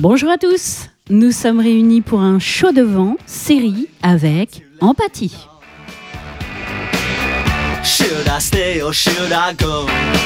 Bonjour à tous, nous sommes réunis pour un show de vent série avec Empathie. Should I stay or should I go?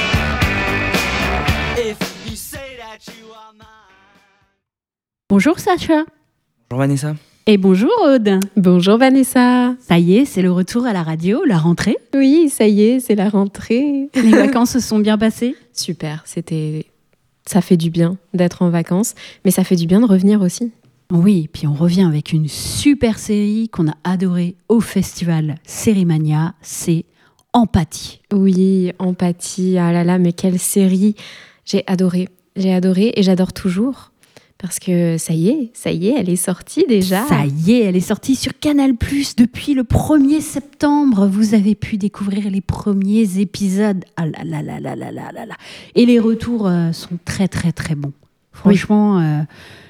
If you say that you are mine. Bonjour Sacha. Bonjour Vanessa. Et bonjour Aude. Bonjour Vanessa. Ça y est, c'est le retour à la radio, la rentrée. Oui, ça y est, c'est la rentrée. Les vacances se sont bien passées? Super, ça fait du bien d'être en vacances, mais ça fait du bien de revenir aussi. Oui, puis on revient avec une super série qu'on a adorée au festival Sérimania, c'est Empathie. Oui, Empathie, ah là là, mais quelle série. J'ai adoré et j'adore toujours. Parce que ça y est, elle est sortie déjà. Ça y est, elle est sortie sur Canal+ depuis le 1er septembre. Vous avez pu découvrir les premiers épisodes. Ah là là là là là là là là. Et les retours sont très très très bons. Franchement,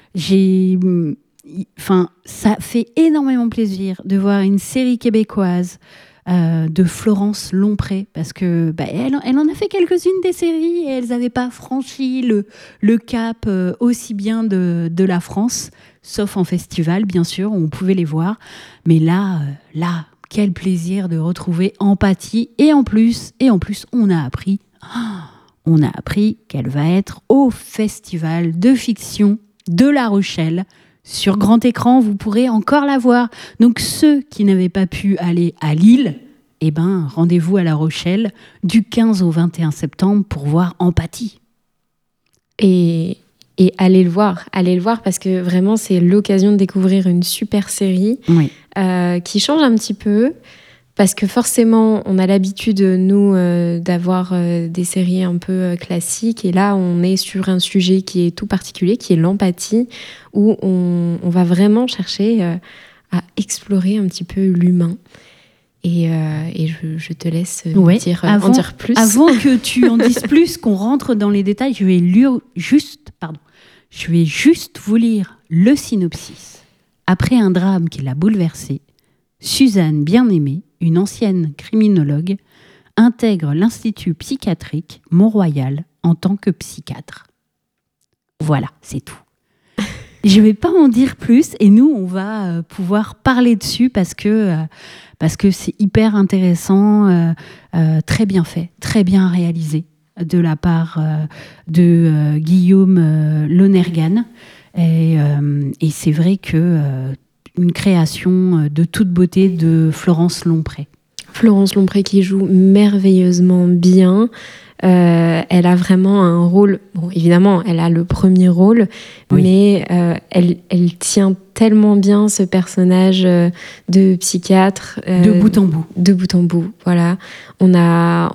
ça fait énormément plaisir de voir une série québécoise de Florence Lompré, parce que elle en a fait quelques-unes des séries et elles n'avaient pas franchi le cap aussi bien de la France, sauf en festival bien sûr, on pouvait les voir, mais là quel plaisir de retrouver Empathie, et en plus on a appris qu'elle va être au festival de fiction de La Rochelle. Sur grand écran, vous pourrez encore la voir. Donc ceux qui n'avaient pas pu aller à Lille, rendez-vous à La Rochelle du 15 au 21 septembre pour voir Empathie. Et allez le voir parce que vraiment c'est l'occasion de découvrir une super série qui change un petit peu. Parce que forcément, on a l'habitude, nous, d'avoir des séries un peu classiques. Et là, on est sur un sujet qui est tout particulier, qui est l'empathie, où on va vraiment chercher à explorer un petit peu l'humain. Et je te laisse en dire plus. Avant que tu en dises plus, qu'on rentre dans les détails, je vais juste vous lire le synopsis. Après un drame qui l'a bouleversée, Suzanne Bien-Aimée, une ancienne criminologue, intègre l'Institut psychiatrique Mont-Royal en tant que psychiatre. Voilà, c'est tout. Je ne vais pas en dire plus et nous, on va pouvoir parler dessus parce que c'est hyper intéressant, très bien fait, très bien réalisé de la part de Guillaume Lonergan. Et c'est vrai que... une création de toute beauté de Florence Lompré. Florence Lompré qui joue merveilleusement bien. Elle a vraiment un rôle... Bon, évidemment, elle a le premier rôle, mais elle tient tellement bien ce personnage de psychiatre. De bout en bout. De bout en bout, voilà. On a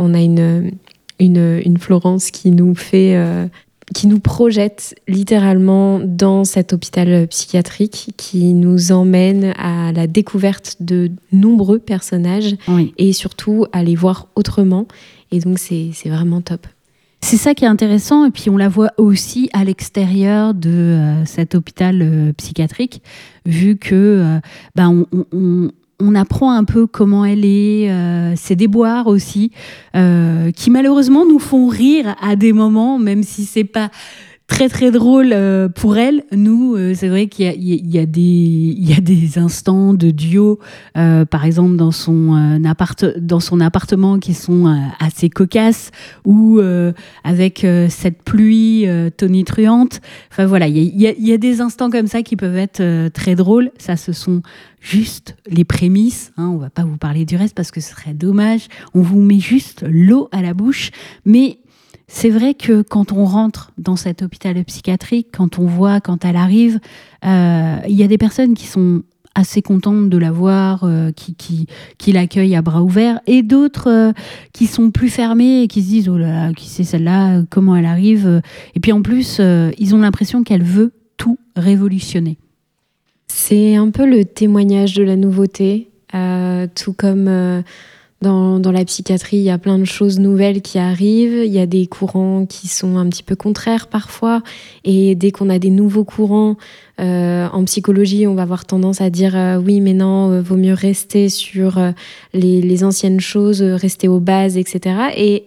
une Florence qui nous fait... qui nous projette littéralement dans cet hôpital psychiatrique, qui nous emmène à la découverte de nombreux personnages et surtout à les voir autrement. Et donc, c'est vraiment top. C'est ça qui est intéressant. Et puis, on la voit aussi à l'extérieur de cet hôpital psychiatrique, vu que on apprend un peu comment elle est, ses déboires aussi, qui malheureusement nous font rire à des moments, même si c'est pas très très drôle pour elle. Nous, c'est vrai qu'il y a des instants de duo, par exemple dans son appartement qui sont assez cocasses, ou avec cette pluie tonitruante. Enfin voilà, il y a des instants comme ça qui peuvent être très drôles. Ça, ce sont juste les prémices, on va pas vous parler du reste parce que ce serait dommage. On vous met juste l'eau à la bouche, mais c'est vrai que quand on rentre dans cet hôpital psychiatrique, quand elle arrive, il y a des personnes qui sont assez contentes de la voir, qui l'accueillent à bras ouverts, et d'autres qui sont plus fermées et qui se disent « Oh là là, qui c'est celle-là, comment elle arrive ?» Et puis en plus, ils ont l'impression qu'elle veut tout révolutionner. C'est un peu le témoignage de la nouveauté, tout comme... Dans la psychiatrie, il y a plein de choses nouvelles qui arrivent. Il y a des courants qui sont un petit peu contraires parfois. Et dès qu'on a des nouveaux courants en psychologie, on va avoir tendance à dire oui, mais non, vaut mieux rester sur les anciennes choses, rester aux bases, etc. Et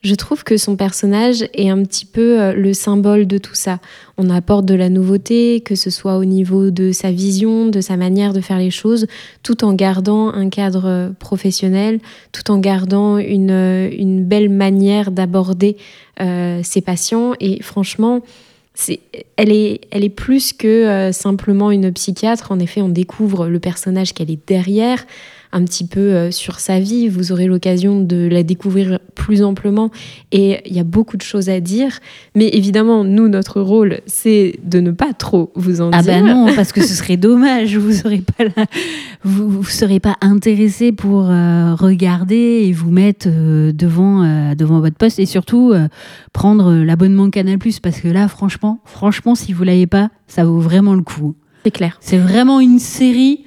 je trouve que son personnage est un petit peu le symbole de tout ça. On apporte de la nouveauté, que ce soit au niveau de sa vision, de sa manière de faire les choses, tout en gardant un cadre professionnel, tout en gardant une belle manière d'aborder ses patients. Et franchement, elle est plus que simplement une psychiatre. En effet, on découvre le personnage qu'elle est derrière, un petit peu sur sa vie. Vous aurez l'occasion de la découvrir plus amplement et il y a beaucoup de choses à dire. Mais évidemment, nous, notre rôle, c'est de ne pas trop vous en dire. Ah bah non, parce que ce serait dommage. Vous serez pas intéressé pour regarder et vous mettre devant votre poste et surtout prendre l'abonnement Canal+, parce que là, franchement, si vous l'avez pas, ça vaut vraiment le coup. C'est clair. C'est vraiment une série...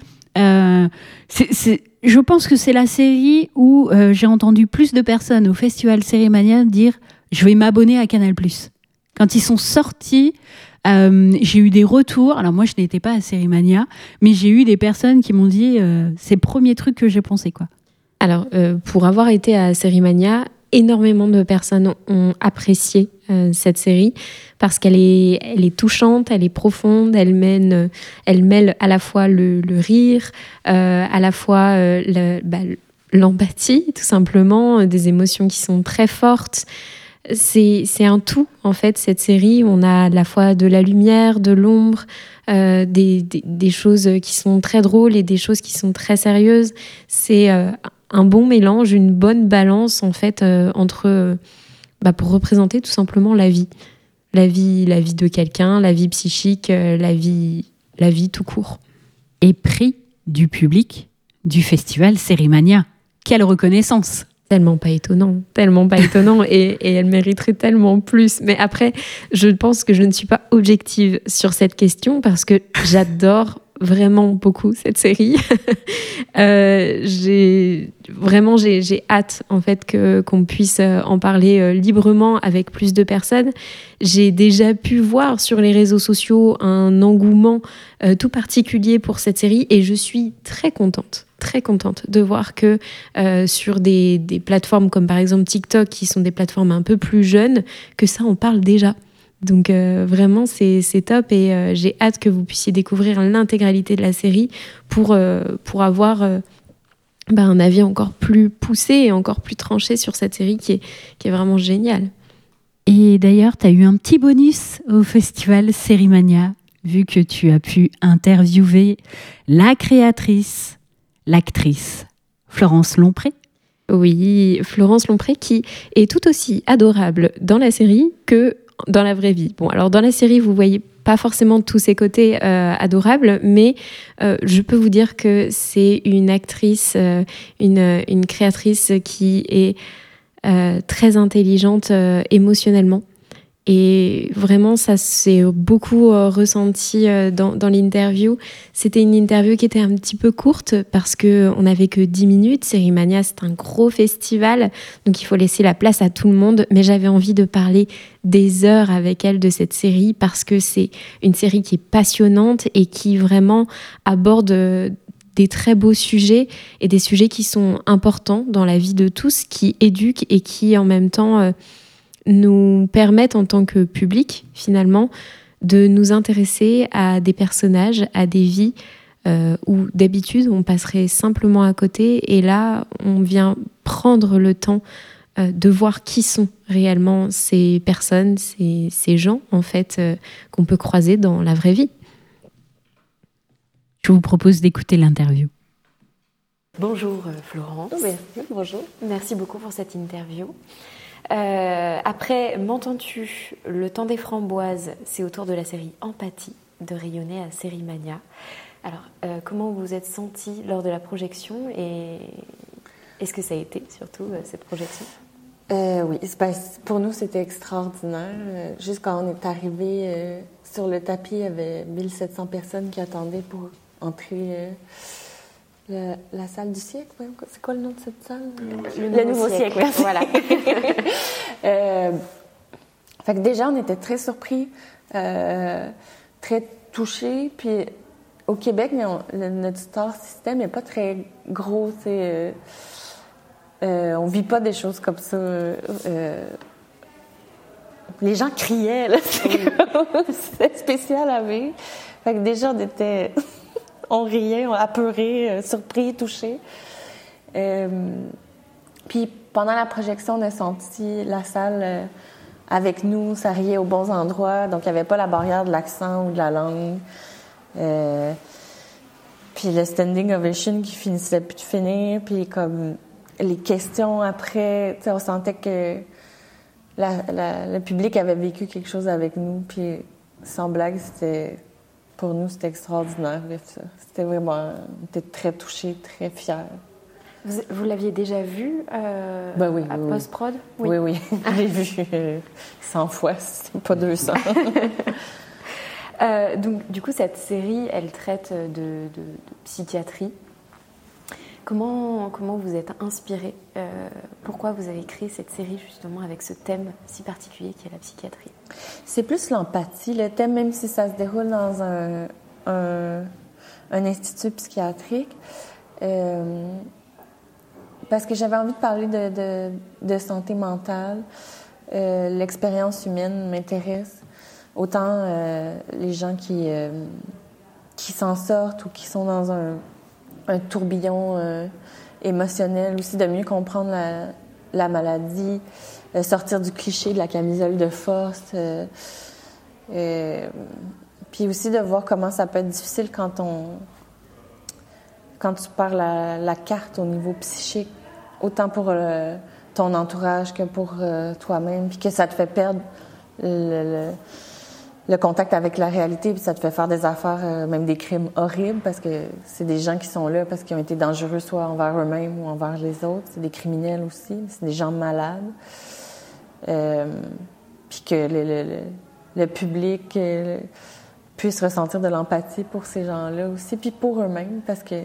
je pense que c'est la série où j'ai entendu plus de personnes au festival Sérimania dire « je vais m'abonner à Canal+. » Quand ils sont sortis, j'ai eu des retours. Alors moi, je n'étais pas à Sérimania, mais j'ai eu des personnes qui m'ont dit c'est le premier truc que j'ai pensé, quoi. Alors, pour avoir été à Sérimania, énormément de personnes ont apprécié cette série parce qu'elle est touchante, elle est profonde, elle mêle à la fois le rire, à la fois l'empathie, tout simplement, des émotions qui sont très fortes. C'est un tout, en fait, cette série. On a à la fois de la lumière, de l'ombre, des choses qui sont très drôles et des choses qui sont très sérieuses. C'est un bon mélange, une bonne balance, en fait, entre... pour représenter tout simplement la vie. La vie de quelqu'un, la vie psychique, la vie tout court. Et prix du public du festival Sérimania. Quelle reconnaissance! Tellement pas étonnant. Et elle mériterait tellement plus. Mais après, je pense que je ne suis pas objective sur cette question parce que j'adore vraiment beaucoup cette série. J'ai hâte en fait qu'on puisse en parler librement avec plus de personnes. J'ai déjà pu voir sur les réseaux sociaux un engouement tout particulier pour cette série et je suis très contente de voir que sur des plateformes comme par exemple TikTok, qui sont des plateformes un peu plus jeunes, que ça on parle déjà. Donc vraiment c'est top et j'ai hâte que vous puissiez découvrir l'intégralité de la série pour avoir un avis encore plus poussé et encore plus tranché sur cette série qui est vraiment géniale. Et d'ailleurs, tu as eu un petit bonus au festival Sérimania, vu que tu as pu interviewer la créatrice, l'actrice Florence Lompré. Oui, Florence Lompré qui est tout aussi adorable dans la série que dans la vraie vie. Bon, alors dans la série, vous voyez pas forcément tous ses côtés adorables, mais je peux vous dire que c'est une actrice, une créatrice qui est très intelligente émotionnellement. Et vraiment, ça s'est beaucoup ressenti dans l'interview. C'était une interview qui était un petit peu courte parce qu'on n'avait que 10 minutes. Sérimania, c'est un gros festival, donc il faut laisser la place à tout le monde. Mais j'avais envie de parler des heures avec elle de cette série parce que c'est une série qui est passionnante et qui vraiment aborde des très beaux sujets et des sujets qui sont importants dans la vie de tous, qui éduquent et qui en même temps... nous permettent en tant que public, finalement, de nous intéresser à des personnages, à des vies où d'habitude on passerait simplement à côté et là on vient prendre le temps de voir qui sont réellement ces personnes, ces gens en fait qu'on peut croiser dans la vraie vie. Je vous propose d'écouter l'interview. Bonjour Florence. Oui, bonjour. Merci beaucoup pour cette interview. Après M'entends-tu, Le temps des framboises, c'est autour de la série Empathie de rayonner à Sérimania. Alors, comment vous vous êtes sentie lors de la projection et est-ce que ça a été surtout cette projection? Oui, pour nous c'était extraordinaire. Juste quand on est arrivé sur le tapis, il y avait 1700 personnes qui attendaient pour entrer. La salle du siècle, c'est quoi le nom de cette salle? Le nouveau siècle, merci. Voilà. Fait que déjà, on était très surpris, très touchés. Puis au Québec, notre star system n'est pas très gros. On vit pas des choses comme ça. Les gens criaient, là. C'était spécial à vivre. Fait que déjà, on riait, on apeurés, surpris, touchés. Puis pendant la projection, on a senti la salle avec nous, ça riait aux bons endroits. Donc, il n'y avait pas la barrière de l'accent ou de la langue. Puis le standing ovation qui finissait plus de finir. Puis comme les questions après, on sentait que le public avait vécu quelque chose avec nous. Puis sans blague, pour nous, c'était extraordinaire de vivre ça. C'était vraiment, on était très touchés, très fiers. Vous l'aviez déjà vu oui, à post-prod? Oui. Je l'ai vu 100 fois, c'est pas 200. Donc, du coup, cette série, elle traite de psychiatrie. Comment vous êtes inspiré? Pourquoi vous avez créé cette série, justement, avec ce thème si particulier qui est la psychiatrie? C'est plus l'empathie. Le thème, même si ça se déroule dans un institut psychiatrique, parce que j'avais envie de parler de santé mentale. L'expérience humaine m'intéresse. Autant les gens qui s'en sortent ou qui sont dans un tourbillon émotionnel, aussi de mieux comprendre la maladie, sortir du cliché de la camisole de force. Puis aussi de voir comment ça peut être difficile quand tu perds la carte au niveau psychique, autant pour ton entourage que pour toi-même, puis que ça te fait perdre le contact avec la réalité, puis ça te fait faire des affaires, même des crimes horribles, parce que c'est des gens qui sont là parce qu'ils ont été dangereux soit envers eux-mêmes ou envers les autres. C'est des criminels aussi, c'est des gens malades. Puis que le public puisse ressentir de l'empathie pour ces gens-là aussi, puis pour eux-mêmes, parce que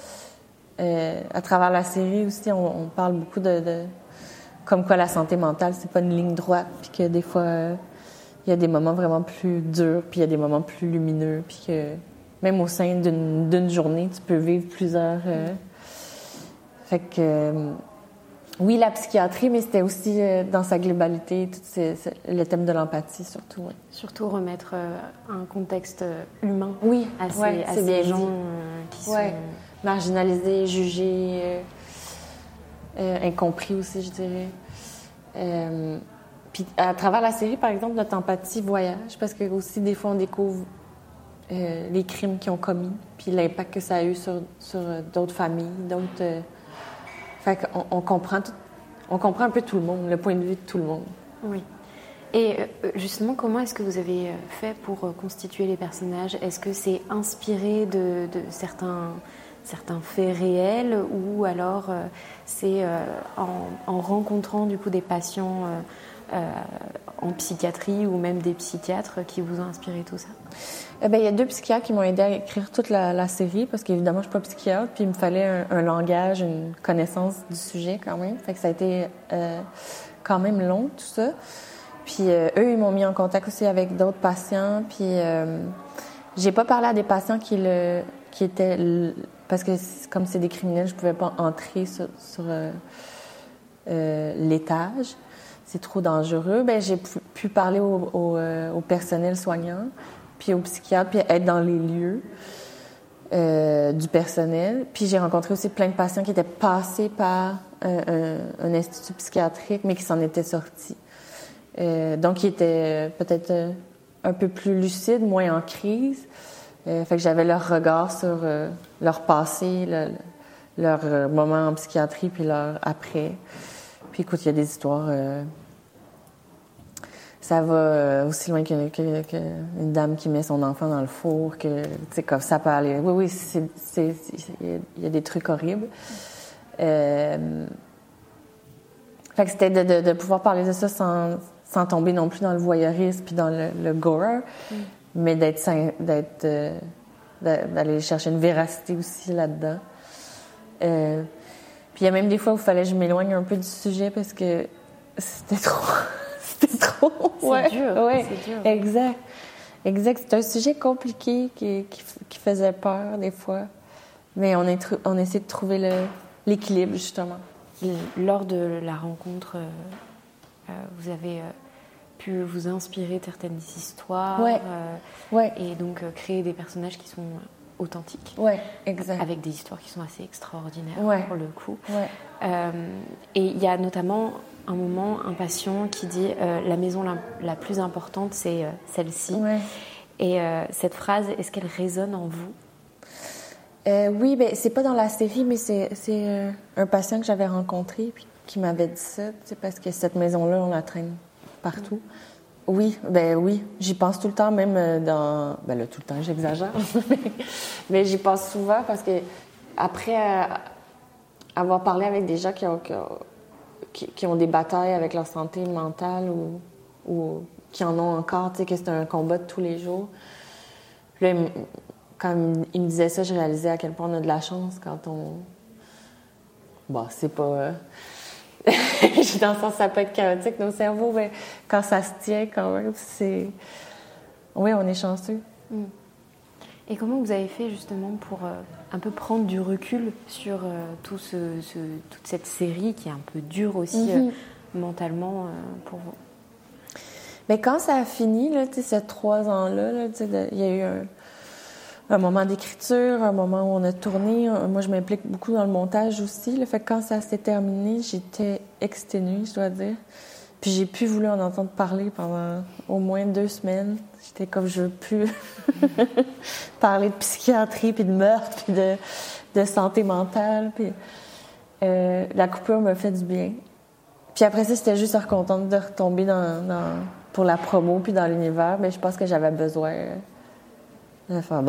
à travers la série aussi, on parle beaucoup de comme quoi la santé mentale, c'est pas une ligne droite, puis que des fois, il y a des moments vraiment plus durs, puis il y a des moments plus lumineux, puis que même au sein d'une journée, tu peux vivre plusieurs... Fait que... oui, la psychiatrie, mais c'était aussi dans sa globalité, le thème de l'empathie, surtout. Ouais. Surtout remettre un contexte humain à ces gens qui sont... marginalisés, jugés, incompris aussi, je dirais. Puis à travers la série, par exemple, notre empathie voyage, parce que aussi des fois on découvre les crimes qu'ils ont commis, puis l'impact que ça a eu sur d'autres familles, d'autres. Fait qu'on comprend un peu tout le monde, le point de vue de tout le monde. Oui. Et justement, comment est-ce que vous avez fait pour constituer les personnages? Est-ce que c'est inspiré de certains faits réels, ou alors c'est en rencontrant du coup des patients en psychiatrie ou même des psychiatres qui vous ont inspiré tout ça? Il y a 2 psychiatres qui m'ont aidé à écrire toute la série, parce qu'évidemment, je suis pas psychiatre, puis il me fallait un langage, une connaissance du sujet quand même. Fait que ça a été quand même long, tout ça. Puis eux, ils m'ont mis en contact aussi avec d'autres patients, puis j'ai pas parlé à des patients qui étaient... Parce que comme c'est des criminels, je pouvais pas entrer sur l'étage. C'est trop dangereux. J'ai pu parler au personnel soignant, puis aux psychiatres, puis être dans les lieux du personnel. Puis j'ai rencontré aussi plein de patients qui étaient passés par un institut psychiatrique, mais qui s'en étaient sortis. Donc, qui étaient peut-être un peu plus lucides, moins en crise. Fait que j'avais leur regard sur leur passé, leur moment en psychiatrie, puis leur après. Puis écoute, il y a des histoires... ça va aussi loin qu'une dame qui met son enfant dans le four, que, tu sais, comme ça peut aller... Oui, il y a des trucs horribles. Fait que c'était de pouvoir parler de ça sans tomber non plus dans le voyeurisme puis dans le gore, mais d'aller chercher une véracité aussi là-dedans. Puis il y a même des fois où il fallait que je m'éloigne un peu du sujet parce que c'était trop... C'était trop... C'est dur. Ouais, c'est dur. Exact. C'est un sujet compliqué qui faisait peur des fois. Mais on essaie de trouver l'équilibre, justement. lors de la rencontre, vous avez pu vous inspirer de certaines histoires et donc créer des personnages qui sont authentiques. Ouais, exact. Avec des histoires qui sont assez extraordinaires pour le coup. Et il y a notamment un moment, un patient qui dit la maison la plus importante, c'est celle-ci. Et cette phrase, est-ce qu'elle résonne en vous? Oui, ben, c'est pas dans la série, mais c'est un patient que j'avais rencontré puis qui m'avait dit ça, parce que cette maison-là, on la traîne partout. Oui, j'y pense tout le temps, même dans... Ben là, tout le temps, j'exagère. Mais j'y pense souvent parce que après avoir parlé avec des gens qui ont des batailles avec leur santé mentale ou qui en ont encore, tu sais, que c'est un combat de tous les jours. Là, quand il me disait ça, je réalisais à quel point on a de la chance quand on... Bon, c'est pas... Dans le sens, ça peut être chaotique, nos cerveaux, mais quand ça se tient quand même, c'est... Oui, on est chanceux. Et comment vous avez fait justement pour un peu prendre du recul sur toute cette série qui est un peu dure aussi mentalement pour vous? Mais quand ça a fini, là, ces 3 ans-là, il y a eu un moment d'écriture, un moment où on a tourné. Moi, je m'implique beaucoup dans le montage aussi. Là, fait que quand ça s'est terminé, j'étais exténuée, je dois dire. Puis j'ai plus voulu en entendre parler pendant au moins 2 semaines. J'étais comme, je veux plus parler de psychiatrie, puis de meurtre, puis de santé mentale. Puis la coupure m'a fait du bien. Puis après ça, j'étais juste contente de retomber pour la promo, puis dans l'univers. Mais je pense que j'avais besoin... Enfin,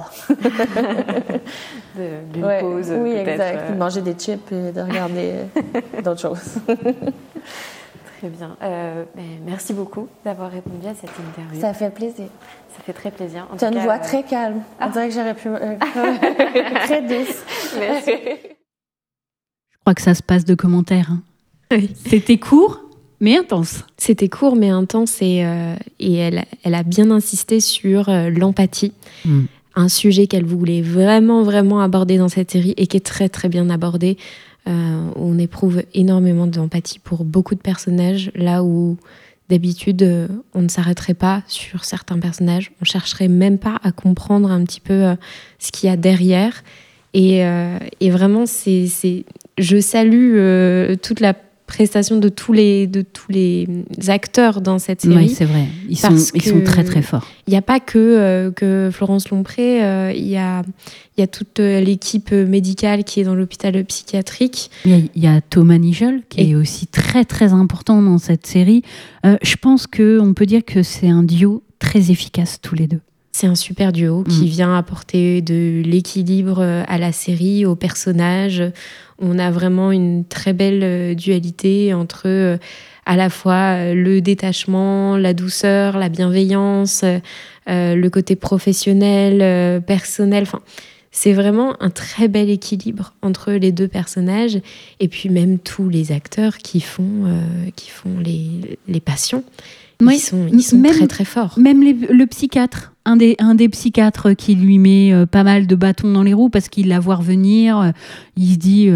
d'une pause, oui, peut-être. Exact. De manger des chips et de regarder d'autres choses. Très bien. Merci beaucoup d'avoir répondu à cette interview. Ça fait plaisir. Ça fait très plaisir. Tu as une voix très calme. On dirait que j'aurais pu... très douce. Merci. Je crois que ça se passe de commentaires. C'était court, mais intense. C'était court, mais intense, et elle a bien insisté sur l'empathie. Un sujet qu'elle voulait vraiment, vraiment aborder dans cette série et qui est très, très bien abordé. On éprouve énormément d'empathie pour beaucoup de personnages, là où d'habitude, on ne s'arrêterait pas sur certains personnages. On ne chercherait même pas à comprendre un petit peu ce qu'il y a derrière. Et vraiment, je salue toute la prestation de tous les acteurs dans cette série. Oui, c'est vrai. Ils sont très, très forts. Il n'y a pas que Florence Lompré. Il y a toute l'équipe médicale qui est dans l'hôpital psychiatrique. Il y a Thomas Nigel, qui est aussi très, très important dans cette série. Je pense qu'on peut dire que c'est un duo très efficace, tous les deux. C'est un super duo qui vient apporter de l'équilibre à la série, aux personnages. On a vraiment une très belle dualité entre à la fois le détachement, la douceur, la bienveillance, le côté professionnel, personnel. Enfin, c'est vraiment un très bel équilibre entre les deux personnages. Et puis même tous les acteurs qui font les patients. Ils sont même, très très forts. Même le psychiatre, un des psychiatres qui lui met pas mal de bâtons dans les roues parce qu'il la voit revenir. Il se dit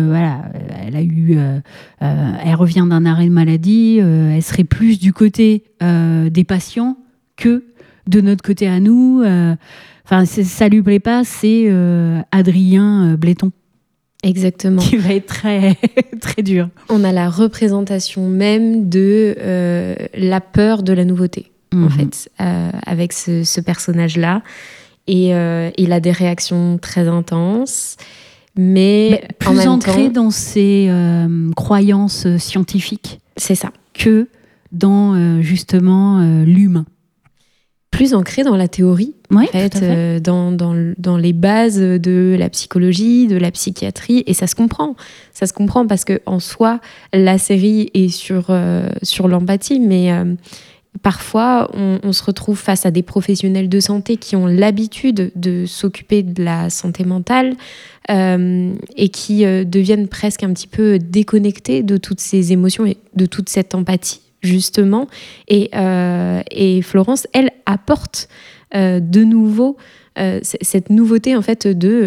elle revient d'un arrêt de maladie, elle serait plus du côté des patients que de notre côté à nous. Ça lui plaît pas, c'est Adrien Bléton. Exactement. Qui va être très, très dur. On a la représentation même de la peur de la nouveauté, en fait, avec ce personnage-là. Et il a des réactions très intenses, mais plus en même ancrées temps, dans ses croyances scientifiques. C'est ça. Que dans, justement, l'humain. Plus ancré dans la théorie, ouais, en fait, dans les bases de la psychologie, de la psychiatrie, et ça se comprend parce que en soi, la série est sur l'empathie, mais parfois on se retrouve face à des professionnels de santé qui ont l'habitude de s'occuper de la santé mentale et qui deviennent presque un petit peu déconnectés de toutes ces émotions et de toute cette empathie. Justement, et Florence, elle apporte de nouveau cette nouveauté en fait de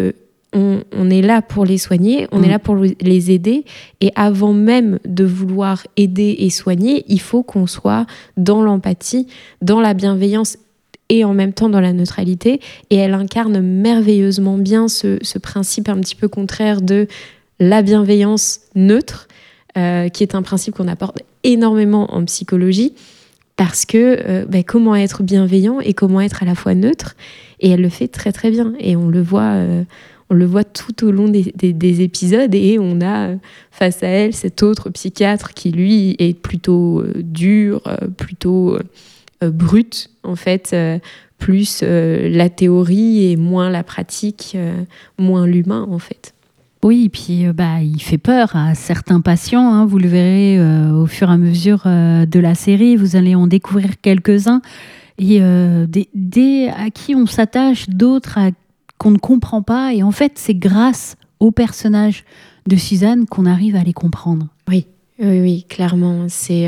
on est là pour les soigner, on est là pour les aider. Et avant même de vouloir aider et soigner, il faut qu'on soit dans l'empathie, dans la bienveillance et en même temps dans la neutralité. Et elle incarne merveilleusement bien ce principe un petit peu contraire de la bienveillance neutre, qui est un principe qu'on apporte énormément en psychologie, parce que comment être bienveillant et comment être à la fois neutre. Et elle le fait très très bien. Et on le voit tout au long des épisodes, et on a face à elle cet autre psychiatre qui, lui, est plutôt dur, plutôt brut, en fait, plus la théorie et moins la pratique, moins l'humain, en fait. Oui, et puis il fait peur à certains patients, hein, vous le verrez au fur et à mesure de la série, vous allez en découvrir quelques-uns, et des à qui on s'attache, d'autres qu'on ne comprend pas, et en fait c'est grâce au personnage de Suzanne qu'on arrive à les comprendre. Oui, clairement. C'est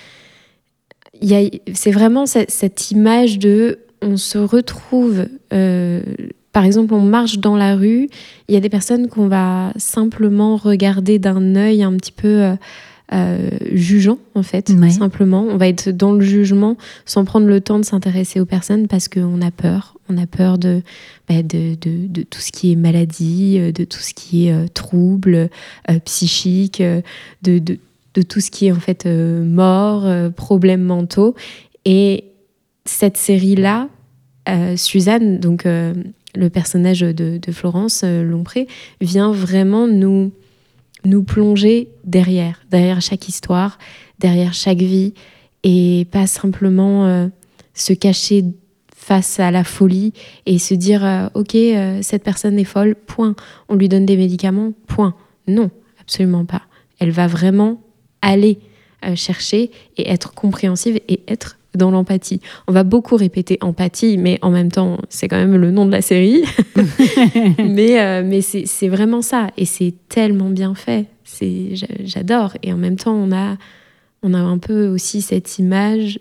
vraiment cette image de on se retrouve, par exemple on marche dans la rue, il y a des personnes qu'on va simplement regarder d'un œil un petit peu jugeant, en fait. Simplement on va être dans le jugement sans prendre le temps de s'intéresser aux personnes, parce qu'on a peur de tout ce qui est maladie, de tout ce qui est trouble psychique, de tout ce qui est en fait mort, problèmes mentaux. Et cette série-là, Suzanne, donc le personnage de Florence Lompré, vient vraiment nous plonger derrière chaque histoire, derrière chaque vie, et pas simplement se cacher face à la folie et se dire ok, cette personne est folle, point. On lui donne des médicaments, point. Non, absolument pas. Elle va vraiment aller chercher et être compréhensive et être dans l'empathie. On va beaucoup répéter empathie, mais en même temps, c'est quand même le nom de la série. mais c'est vraiment ça. Et c'est tellement bien fait. J'adore. Et en même temps, on a un peu aussi cette image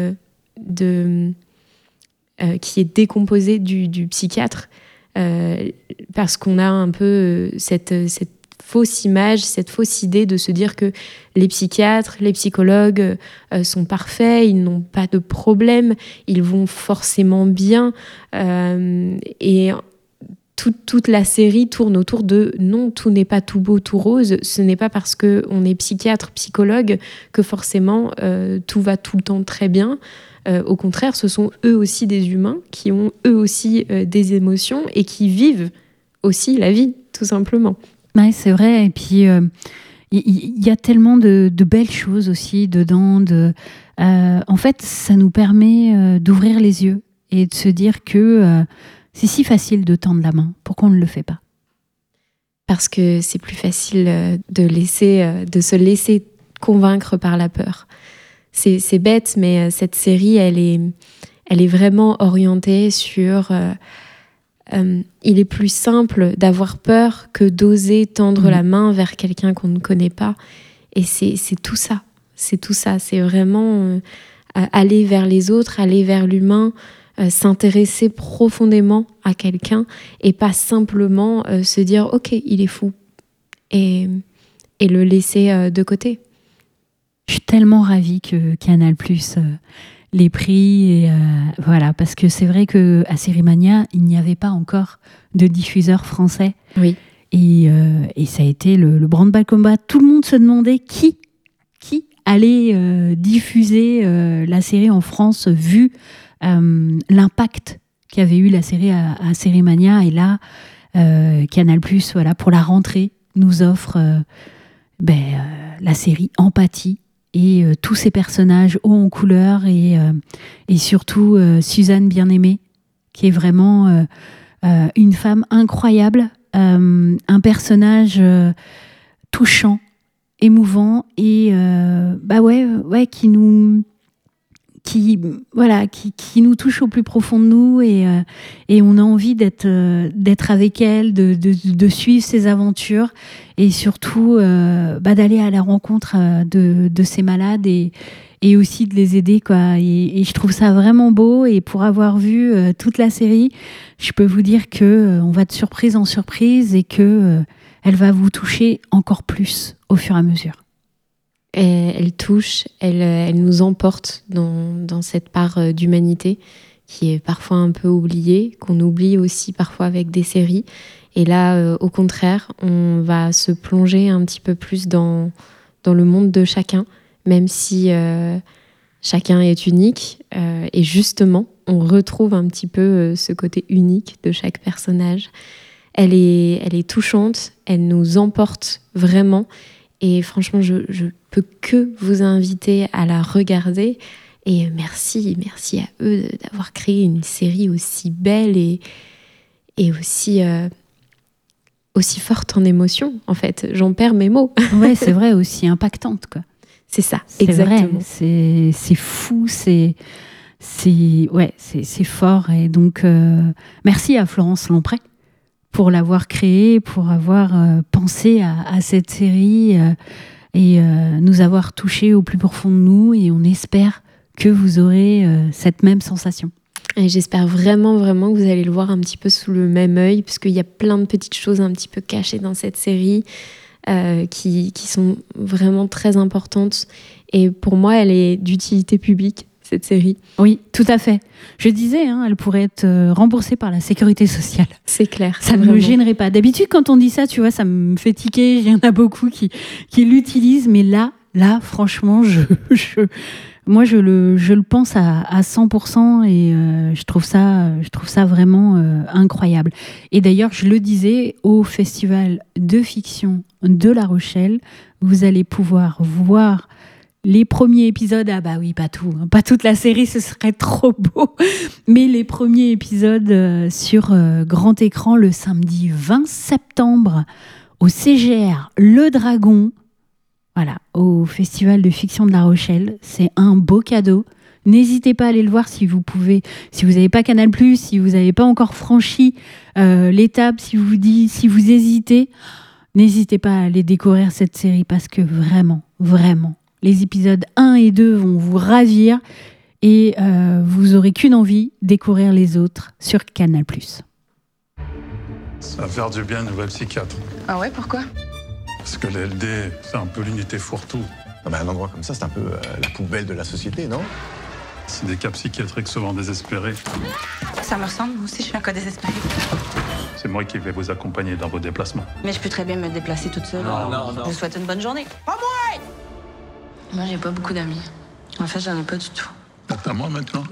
qui est décomposée du psychiatre, parce qu'on a un peu cette fausse image, cette fausse idée de se dire que les psychiatres, les psychologues sont parfaits, ils n'ont pas de problème, ils vont forcément bien. Et toute la série tourne autour de non, tout n'est pas tout beau, tout rose. Ce n'est pas parce qu'on est psychiatre, psychologue que forcément tout va tout le temps très bien. Au contraire, ce sont eux aussi des humains qui ont eux aussi des émotions et qui vivent aussi la vie, tout simplement. Ouais, c'est vrai. Et puis, il y a tellement de belles choses aussi dedans. En fait, ça nous permet d'ouvrir les yeux et de se dire que c'est si facile de tendre la main. Pourquoi on ne le fait pas ? Parce que c'est plus facile de se laisser convaincre par la peur. C'est bête, mais cette série, elle est vraiment orientée sur... il est plus simple d'avoir peur que d'oser tendre la main vers quelqu'un qu'on ne connaît pas. Et c'est tout ça. C'est tout ça. C'est vraiment aller vers les autres, aller vers l'humain, s'intéresser profondément à quelqu'un et pas simplement se dire « Ok, il est fou » et le laisser de côté. Je suis tellement ravie que Canal+ les prix, et voilà, parce que c'est vrai qu'à Sérimania, il n'y avait pas encore de diffuseur français. Oui. Et ça a été le branle-bas combat. Tout le monde se demandait qui allait diffuser la série en France, vu l'impact qu'avait eu la série à Sérimania. Et là, Canal+, voilà, pour la rentrée, nous offre la série Empathie, et tous ces personnages hauts en couleur, et surtout Suzanne Bien-Aimée, qui est vraiment une femme incroyable, un personnage touchant, émouvant, et qui nous touche au plus profond de nous et on a envie d'être avec elle, de suivre ses aventures et surtout d'aller à la rencontre de ces malades et aussi de les aider, quoi. Et je trouve ça vraiment beau, et pour avoir vu toute la série, je peux vous dire que on va de surprise en surprise et que elle va vous toucher encore plus au fur et à mesure. Elle touche, elle nous emporte dans cette part d'humanité qui est parfois un peu oubliée, qu'on oublie aussi parfois avec des séries. Et là, au contraire, on va se plonger un petit peu plus dans le monde de chacun, même si chacun est unique. Et justement, on retrouve un petit peu ce côté unique de chaque personnage. Elle est touchante, elle nous emporte vraiment. Et franchement, je peux que vous inviter à la regarder. Et merci à eux d'avoir créé une série aussi belle et aussi forte en émotions, en fait. J'en perds mes mots. Ouais, c'est vrai, aussi impactante, quoi. C'est ça, c'est exactement. Vrai, c'est fou, c'est fort. Et donc, merci à Florence Lompré pour l'avoir créée, pour avoir pensé à cette série et nous avoir touchés au plus profond de nous. Et on espère que vous aurez cette même sensation. Et j'espère vraiment, vraiment que vous allez le voir un petit peu sous le même œil, parce qu'il y a plein de petites choses un petit peu cachées dans cette série qui sont vraiment très importantes. Et pour moi, elle est d'utilité publique, cette série. Oui, tout à fait. Je disais, elle pourrait être remboursée par la sécurité sociale. C'est clair. Ça ne me gênerait pas. D'habitude, quand on dit ça, tu vois, ça me fait tiquer. Il y en a beaucoup qui l'utilisent. Mais là, franchement, moi, je le pense à 100% et je trouve ça vraiment incroyable. Et d'ailleurs, je le disais, au Festival de fiction de La Rochelle, vous allez pouvoir voir les premiers épisodes. Ah bah oui, pas tout, pas toute la série, ce serait trop beau. Mais les premiers épisodes sur grand écran le samedi 20 septembre au CGR Le Dragon. Voilà, au Festival de fiction de La Rochelle. C'est un beau cadeau. N'hésitez pas à aller le voir si vous pouvez. Si vous n'avez pas Canal+, si vous n'avez pas encore franchi l'étape, si vous hésitez, n'hésitez pas à aller découvrir cette série parce que vraiment, vraiment, les épisodes 1 et 2 vont vous ravir et vous aurez qu'une envie, découvrir les autres sur Canal+. Ça va faire du bien une nouvelle psychiatre. Ah ouais, pourquoi ? Parce que le LD, c'est un peu l'unité fourre-tout. Non, mais un endroit comme ça, c'est un peu la poubelle de la société, non ? C'est des cas psychiatriques souvent désespérés. Ça me ressemble, moi aussi je suis un cas désespéré. C'est moi qui vais vous accompagner dans vos déplacements. Mais je peux très bien me déplacer toute seule. Non. Je vous souhaite une bonne journée. Pas moi! Moi, j'ai pas beaucoup d'amis. En fait, j'en ai pas du tout. C'est à moi maintenant.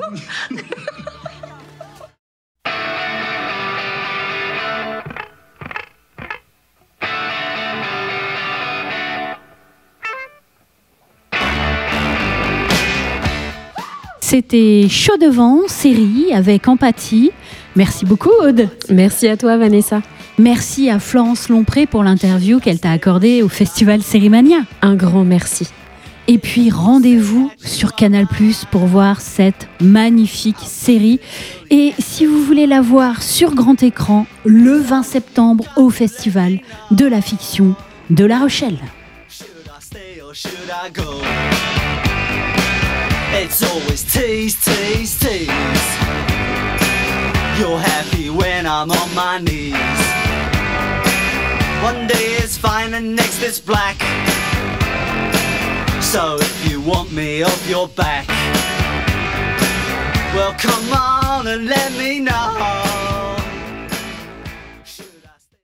C'était Chaud devant, série avec empathie. Merci beaucoup, Aude. Merci à toi, Vanessa. Merci à Florence Lompré pour l'interview qu'elle t'a accordée au Festival Sérimania. Un grand merci. Et puis, rendez-vous sur Canal+ pour voir cette magnifique série. Et si vous voulez la voir sur grand écran, le 20 septembre au Festival de la fiction de La Rochelle. It's always tease, tease, tease. You're happy when I'm on my knees. One day it's fine and next it's black. So if you want me off your back, well come on and let me know.